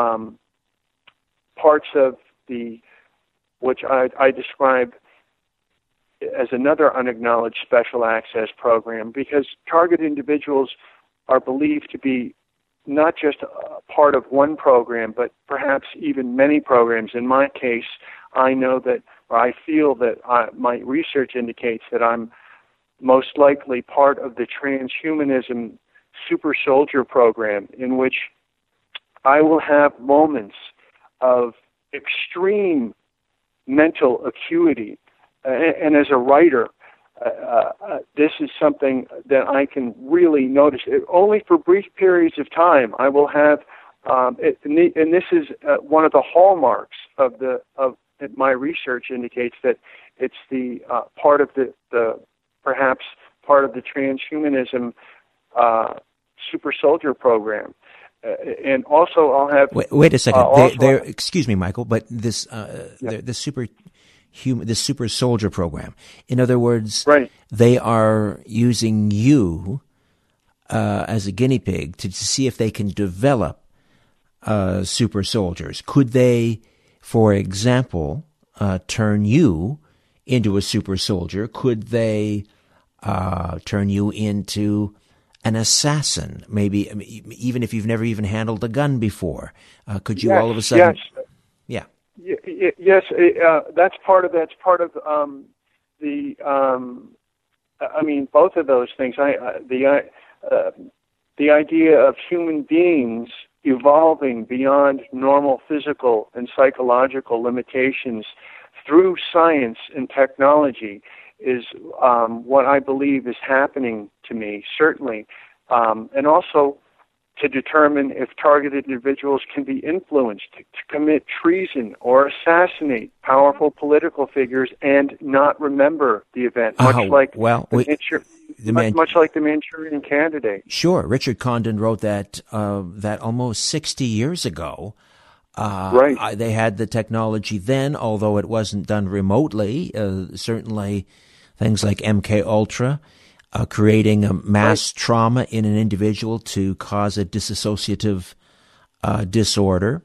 parts of which I describe as another unacknowledged special access program, because target individuals are believed to be not just a part of one program, but perhaps even many programs. In my case, I know that, or I feel that my research indicates that I'm most likely part of the transhumanism super soldier program, in which I will have moments of extreme mental acuity. And as a writer, this is something that I can really notice. Only for brief periods of time, I will have, and this is one of the hallmarks of my research indicates that it's the part of perhaps part of the transhumanism super soldier program. And also, I'll have. Wait a second. Excuse me, Michael, but this the super soldier program. In other words, right. They are using you as a guinea pig to see if they can develop super soldiers. Could they, for example, turn you into a super soldier? Could they turn you into an assassin? Maybe even if you've never even handled a gun before, could you all of a sudden? Yes. Yeah. Yes, that's part of both of those things. The idea of human beings evolving beyond normal physical and psychological limitations through science and technology is what I believe is happening to me, certainly, and also to determine if targeted individuals can be influenced to commit treason or assassinate powerful political figures and not remember the event, much like the Manchurian Candidate. Sure, Richard Condon wrote that almost 60 years ago. Right. They had the technology then, although it wasn't done remotely. Certainly, things like MK Ultra. Creating a mass trauma in an individual to cause a dissociative disorder.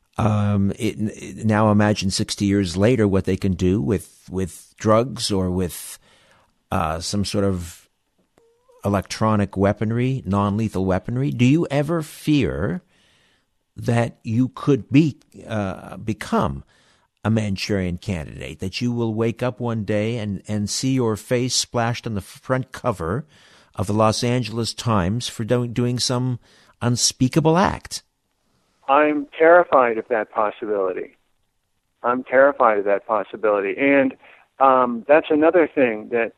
Now imagine 60 years later what they can do with drugs or with some sort of electronic weaponry, non-lethal weaponry. Do you ever fear that you could become a Manchurian Candidate, that you will wake up one day and see your face splashed on the front cover of the Los Angeles Times for doing some unspeakable act? I'm terrified of that possibility. And that's another thing that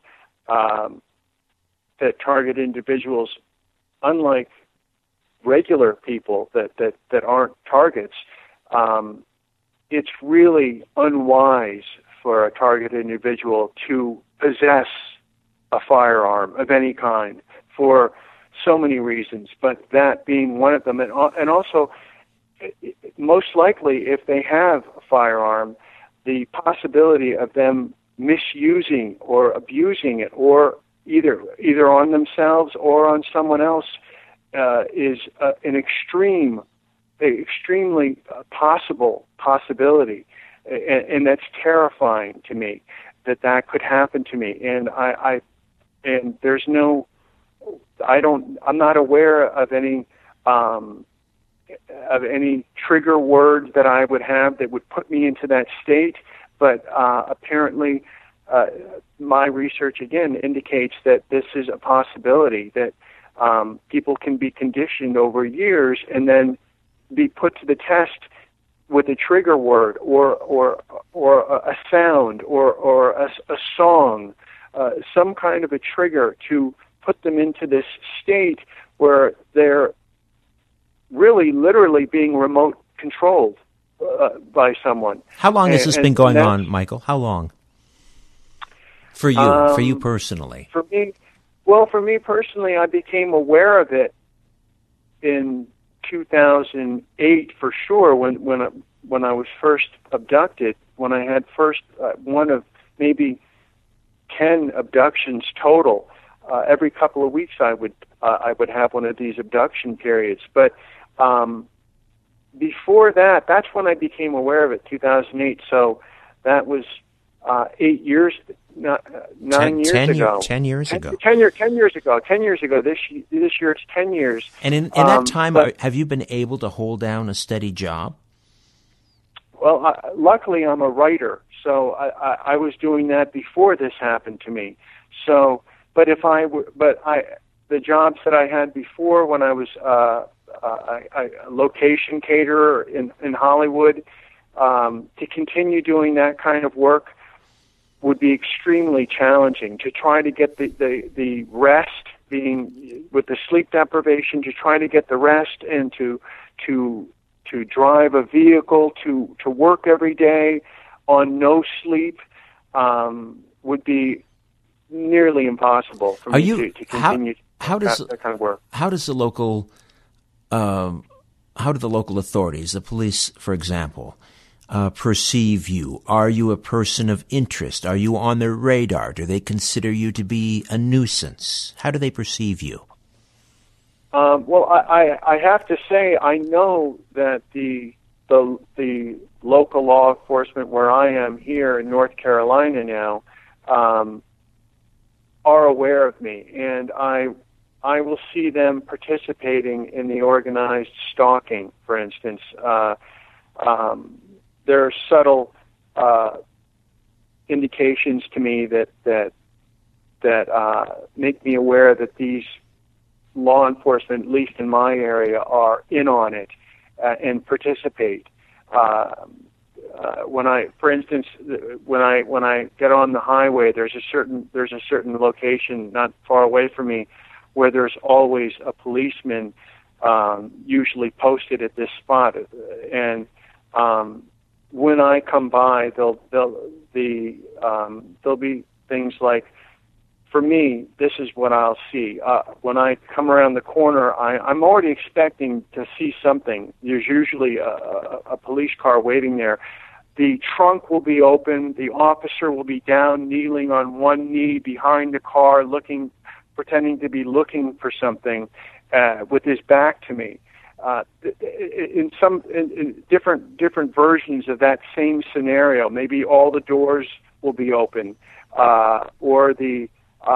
target individuals, unlike regular people that aren't targets, it's really unwise for a targeted individual to possess a firearm of any kind for so many reasons, but that being one of them. And also, most likely, if they have a firearm, the possibility of them misusing or abusing it, or either on themselves or on someone else, is an extremely possibility, and that's terrifying to me that could happen to me. And I'm not aware of any trigger word that I would have that would put me into that state. But apparently, my research again indicates that this is a possibility, that people can be conditioned over years and then be put to the test with a trigger word or a sound or a song, some kind of a trigger to put them into this state where they're really literally being remote controlled by someone. How long has this been going on, Michael? How long? For you personally? For me personally, I became aware of it in 2008 for sure. When I was first abducted, when I had first one of maybe 10 abductions total. Every couple of weeks, I would have one of these abduction periods. But before that, that's when I became aware of it. 2008. So that was 8 years. 9 years ago. 10 years ago. 10 years ago. 10 years ago. This year it's 10 years. And in that time, have you been able to hold down a steady job? Well, luckily I'm a writer, so I was doing that before this happened to me. So, the jobs that I had before when I was a location caterer in Hollywood, to continue doing that kind of work would be extremely challenging. To try to get the rest, being with the sleep deprivation, to try to get the rest and to drive a vehicle, to work every day on no sleep, would be nearly impossible for me to continue that kind of work. How does the local, how do the local authorities, the police, for example, perceive you? Are you a person of interest? Are you on their radar? Do they consider you to be a nuisance? How do they perceive you? Well, I have to say I know that the local law enforcement where I am here in North Carolina now are aware of me, and I will see them participating in the organized stalking, for instance. There are subtle indications to me that make me aware that these law enforcement, at least in my area, are in on it and participate. When I get on the highway, there's a certain location not far away from me where there's always a policeman, usually posted at this spot, and when I come by, there'll be things like, for me, this is what I'll see. When I come around the corner, I'm already expecting to see something. There's usually a police car waiting there. The trunk will be open. The officer will be down, kneeling on one knee behind the car, pretending to be looking for something, with his back to me. In different versions of that same scenario, maybe all the doors will be open, or the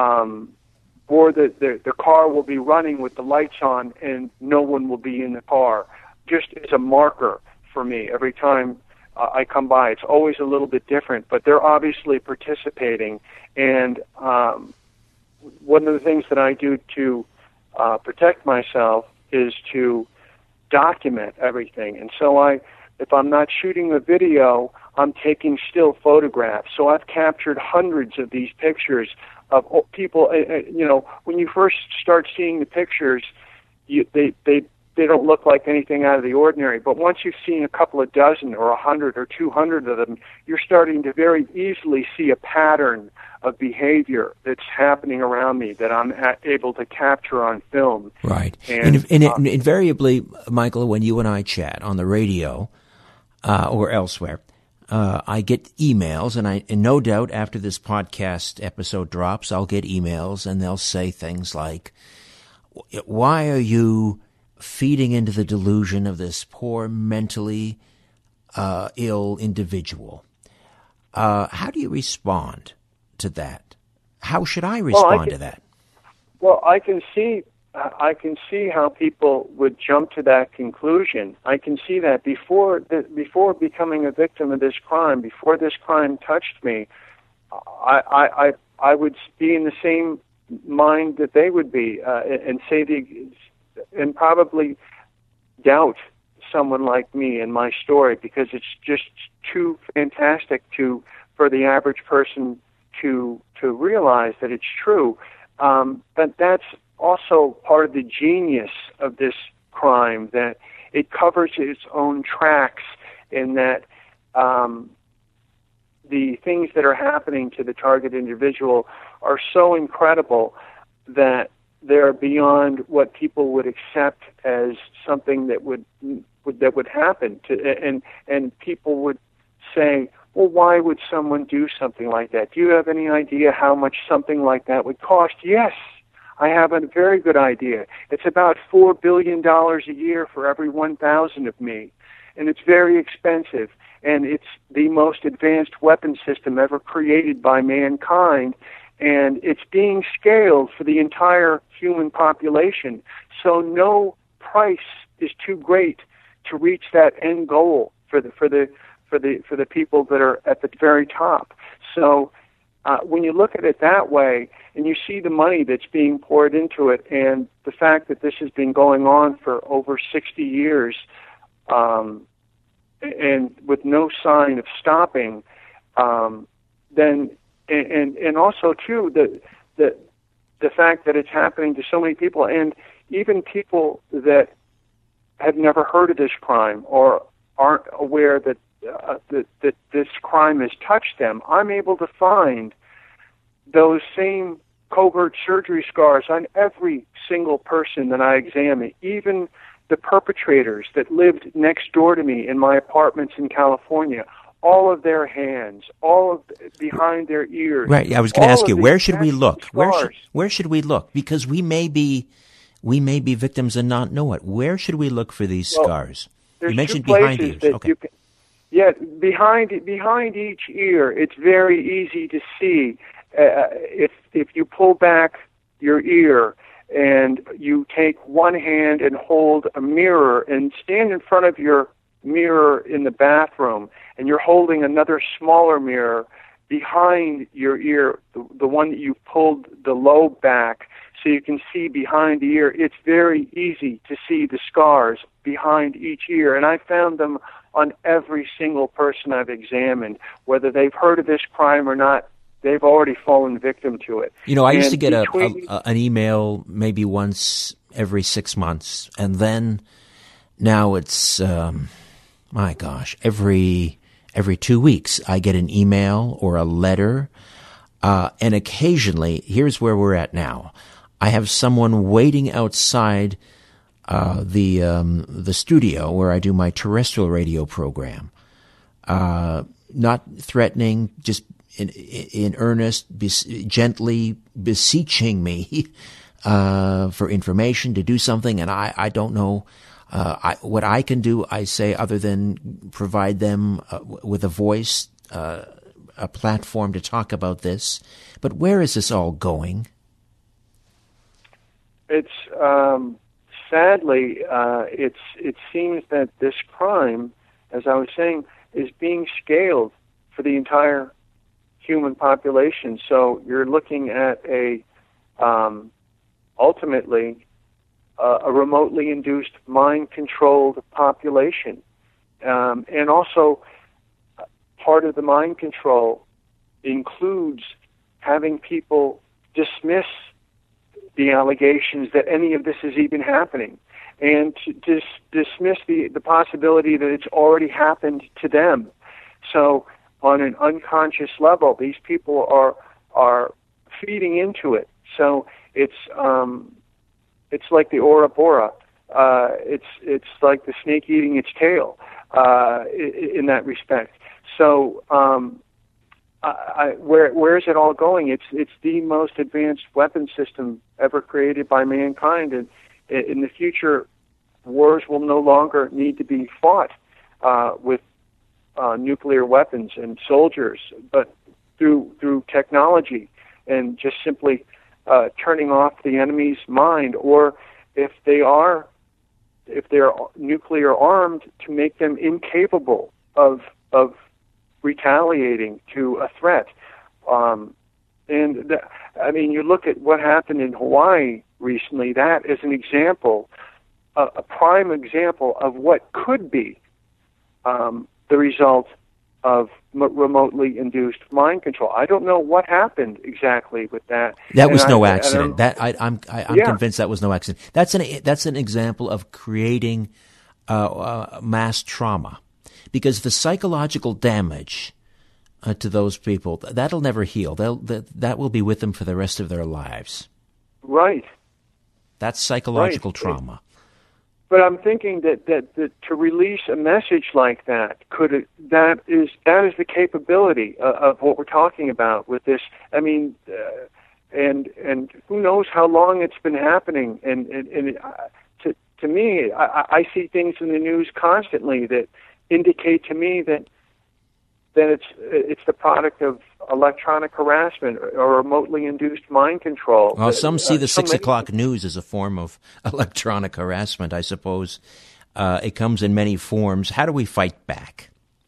car will be running with the lights on and no one will be in the car, just as a marker for me every time I come by. It's always a little bit different, but they're obviously participating. And one of the things that I do to protect myself is to document everything. And so if I'm not shooting a video, I'm taking still photographs. So I've captured hundreds of these pictures of people. When you first start seeing the pictures, they don't look like anything out of the ordinary. But once you've seen a couple of dozen or 100 or 200 of them, you're starting to very easily see a pattern of behavior that's happening around me that I'm able to capture on film. Right. And invariably, Michael, when you and I chat on the radio or elsewhere, I get emails, and no doubt after this podcast episode drops, I'll get emails, and they'll say things like, "Why are you feeding into the delusion of this poor mentally ill individual?" How do you respond to that? How should I respond to that? Well, I can see I can see how people would jump to that conclusion. I can see that before becoming a victim of this crime, before this crime touched me, I would be in the same mind that they would be, and and probably doubt someone like me and my story, because it's just too fantastic for the average person to realize that it's true. But that's also part of the genius of this crime, that it covers its own tracks, in that the things that are happening to the target individual are so incredible that they're beyond what people would accept as something that would happen to, and people would say, well, why would someone do something like that? Do you have any idea how much something like that would cost? Yes, I have a very good idea. It's about $4 billion a year for every 1,000 of me, and it's very expensive, and it's the most advanced weapon system ever created by mankind, and it's being scaled for the entire human population. So no price is too great to reach that end goal for the people that are at the very top. So when you look at it that way, and you see the money that's being poured into it, and the fact that this has been going on for over 60 years, and with no sign of stopping, then and also too the fact that it's happening to so many people, and even people that have never heard of this crime or aren't aware that that this crime has touched them, I'm able to find those same covert surgery scars on every single person that I examine, even the perpetrators that lived next door to me in my apartments in California. All of their hands, all of behind their ears. Right. I was going to ask you, where should we look? Where should we look? Because we may be victims and not know it. Where should we look for these scars? You mentioned behind ears. Okay. Behind each ear, it's very easy to see. If you pull back your ear and you take one hand and hold a mirror and stand in front of your mirror in the bathroom, and you're holding another smaller mirror behind your ear, the one that you've pulled the lobe back so you can see behind the ear, it's very easy to see the scars behind each ear. And I found them on every single person I've examined. Whether they've heard of this crime or not, they've already fallen victim to it. You know, I used to get an email maybe once every 6 months, and then now it's, my gosh, every 2 weeks I get an email or a letter, and occasionally, here's where we're at now. I have someone waiting outside the studio where I do my terrestrial radio program, not threatening, just in earnest, gently beseeching me for information to do something, and I don't know what I can do. I say, other than provide them with a voice, a platform to talk about this. But where is this all going? It's sadly, it seems that this crime, as I was saying, is being scaled for the entire human population. So you're looking at ultimately a remotely induced, mind-controlled population, and also part of the mind control includes having people dismiss the allegations that any of this is even happening, and to dismiss the possibility that it's already happened to them. So on an unconscious level, these people are feeding into it. So it's like the Ouroboros. It's like the snake eating its tail in that respect. So where is it all going? It's the most advanced weapon system ever created by mankind, and in the future, wars will no longer need to be fought with nuclear weapons and soldiers, but through technology and just simply turning off the enemy's mind, or if they're nuclear armed, to make them incapable of retaliating to a threat. You look at what happened in Hawaii recently. That is an example, a prime example of what could be the result of remotely induced mind control. I don't know what happened exactly with that. That was no accident. I'm convinced that was no accident. That's an example of creating mass trauma, because the psychological damage to those people, that'll never heal. That will be with them for the rest of their lives. Right. That's psychological trauma. But I'm thinking that to release a message like that that is the capability of what we're talking about with this. I mean, and who knows how long it's been happening. And to me, I see things in the news constantly that indicate to me that it's the product of electronic harassment or remotely induced mind control. Well, some see the 6 o'clock news as a form of electronic harassment, I suppose. It comes in many forms. How do we fight back?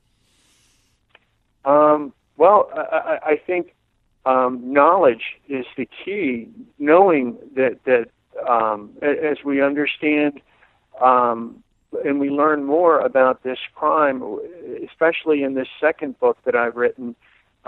I think knowledge is the key, knowing that as we understand and we learn more about this crime, especially in this second book that I've written.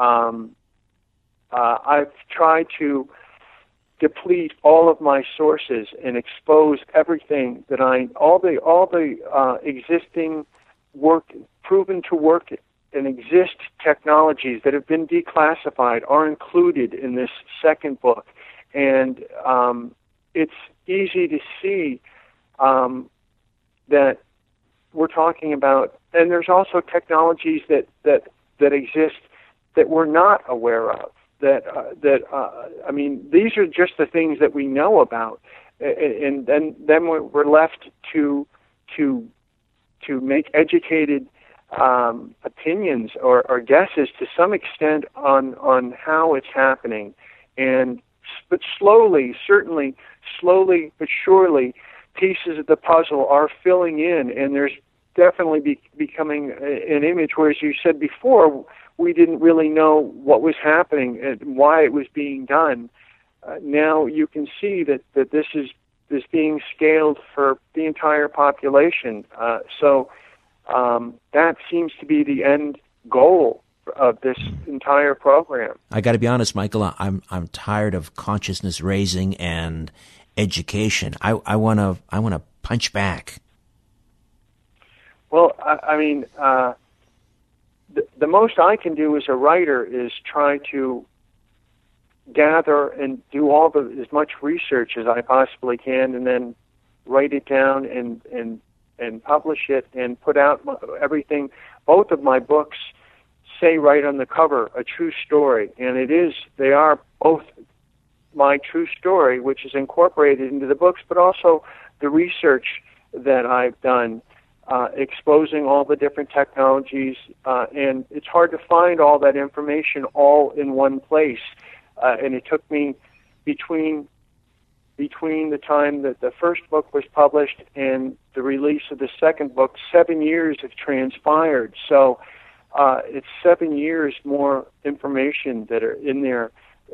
I've tried to deplete all of my sources and expose everything that all the existing proven to work and exist technologies that have been declassified are included in this second book, and it's easy to see that we're talking about, and there's also technologies that exist that we're not aware of. These are just the things that we know about, and then we're left to make educated opinions or guesses to some extent on how it's happening, but slowly but surely, pieces of the puzzle are filling in, and there's definitely becoming an image where, as you said before, we didn't really know what was happening and why it was being done. Now you can see that this is being scaled for the entire population. So that seems to be the end goal of this entire program. I got to be honest, Michael. I'm tired of consciousness raising and education. I want to punch back. Well, the most I can do as a writer is try to gather and do as much research as I possibly can, and then write it down and publish it and put out everything. Both of my books say right on the cover, a true story, and they are both my true story, which is incorporated into the books, but also the research that I've done, exposing all the different technologies, and it's hard to find all that information all in one place. And it took me between the time that the first book was published and the release of the second book, 7 years have transpired. So it's 7 years more information that are in there.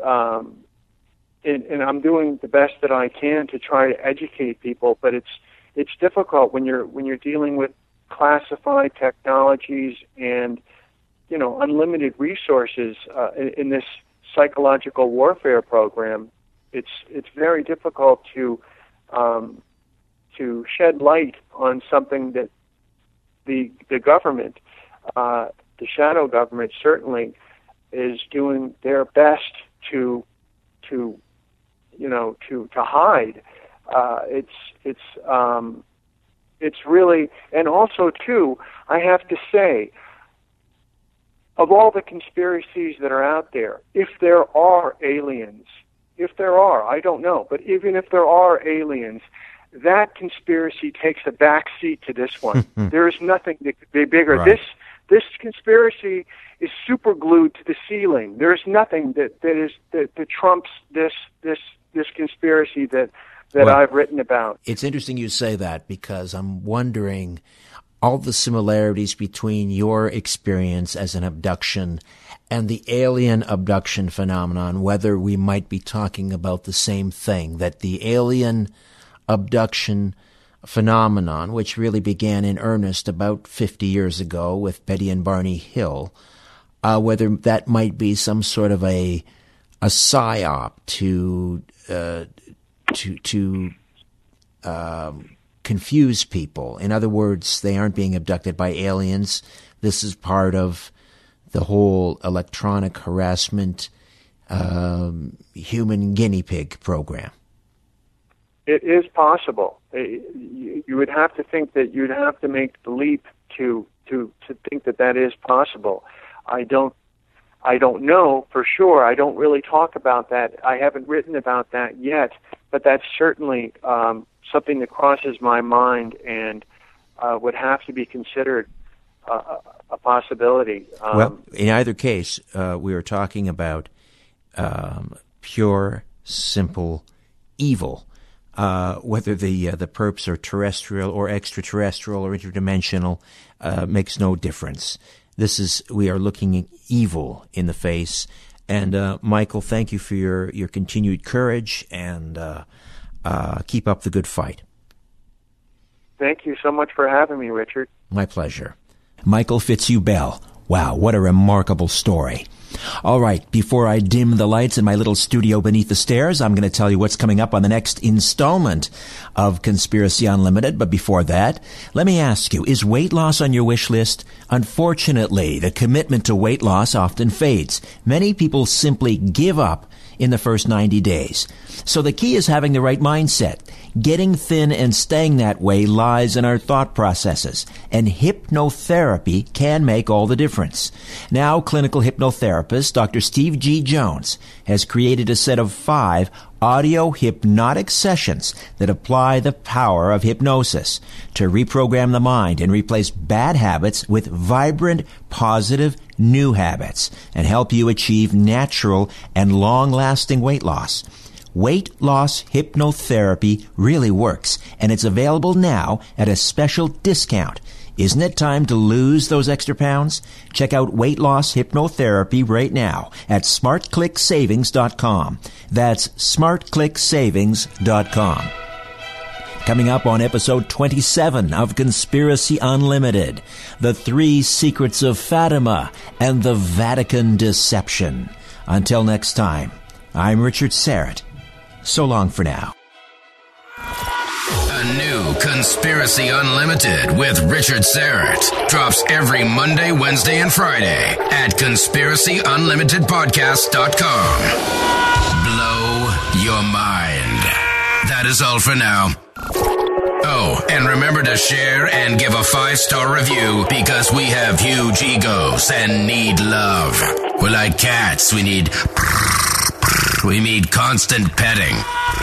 And I'm doing the best that I can to try to educate people, but it's difficult when you're dealing with classified technologies and unlimited resources in this psychological warfare program. It's very difficult to shed light on something that the government, the shadow government, certainly is doing their best to hide. It's really, and also too, I have to say, of all the conspiracies that are out there, if there are aliens, I don't know, but even if there are aliens, that conspiracy takes a back seat to this one. There is nothing that could be bigger. Right. This conspiracy is super glued to the ceiling. There's nothing that trumps this this conspiracy that I've written about. It's interesting you say that, because I'm wondering all the similarities between your experience as an abduction and the alien abduction phenomenon, whether we might be talking about the same thing, that the alien abduction phenomenon, which really began in earnest about 50 years ago with Betty and Barney Hill, whether that might be some sort of a psyop to confuse people. In other words, they aren't being abducted by aliens. This is part of the whole electronic harassment human guinea pig program. It is possible. You would have to think that you'd have to make the leap to think that is possible. I don't know for sure. I don't really talk about that. I haven't written about that yet, but that's certainly something that crosses my mind and would have to be considered a possibility. Well, in either case, we are talking about pure, simple evil. Whether the perps are terrestrial or extraterrestrial or interdimensional makes no difference. We are looking at evil in the face. And Michael, thank you for your continued courage, and keep up the good fight. Thank you so much for having me, Richard. My pleasure. Michael Fitzhugh-Bell. Wow, what a remarkable story. All right, before I dim the lights in my little studio beneath the stairs, I'm going to tell you what's coming up on the next installment of Conspiracy Unlimited. But before that, let me ask you, is weight loss on your wish list? Unfortunately, the commitment to weight loss often fades. Many people simply give up in the first 90 days. So the key is having the right mindset. Getting thin and staying that way lies in our thought processes, and hypnotherapy can make all the difference. Now, clinical hypnotherapist Dr. Steve G. Jones has created a set of 5 audio hypnotic sessions that apply the power of hypnosis to reprogram the mind and replace bad habits with vibrant, positive, new habits and help you achieve natural and long-lasting weight loss. Weight loss hypnotherapy really works, and it's available now at a special discount. Isn't it time to lose those extra pounds? Check out weight loss hypnotherapy right now at smartclicksavings.com. That's smartclicksavings.com. Coming up on episode 27 of Conspiracy Unlimited, the 3 secrets of Fatima and the Vatican deception. Until next time, I'm Richard Syrett. So long for now. A new Conspiracy Unlimited with Richard Syrett drops every Monday, Wednesday, and Friday at conspiracyunlimitedpodcast.com. Blow your mind. That is all for now. Oh, and remember to share and give a 5-star review, because we have huge egos and need love. We're like cats. We need constant petting.